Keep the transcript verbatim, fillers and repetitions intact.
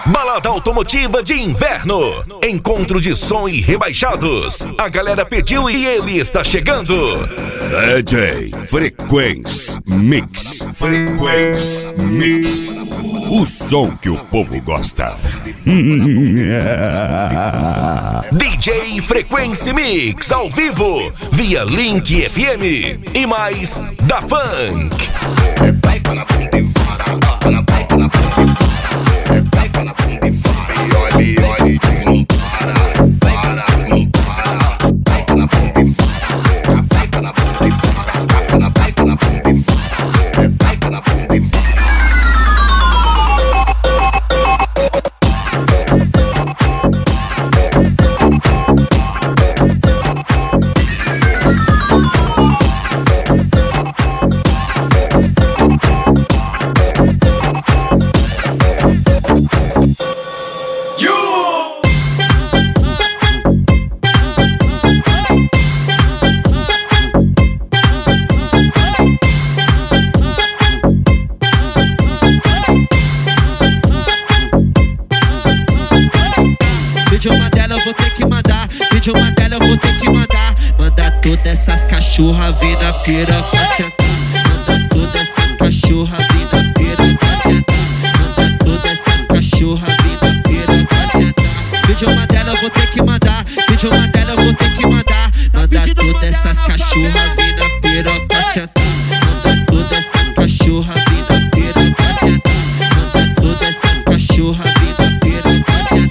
Balada automotiva de inverno. Encontro de som e rebaixados. A galera pediu e ele está chegando. D J Frequency Mix. Frequency Mix. O som que o povo gosta. D J Frequency Mix ao vivo via Link F M e mais da Funk. Vídeo uma dela eu vou ter que mandar, vídeo uma dela eu vou ter que mandar. Manda todas essas cachorra vir na piroca sentar. Manda todas essas cachorra vir na piroca sentar. Manda todas essas cachorra vir na piroca sentar. Vídeo uma dela eu vou ter que mandar, vídeo uma dela eu vou ter que mandar. Manda todas essas cachorra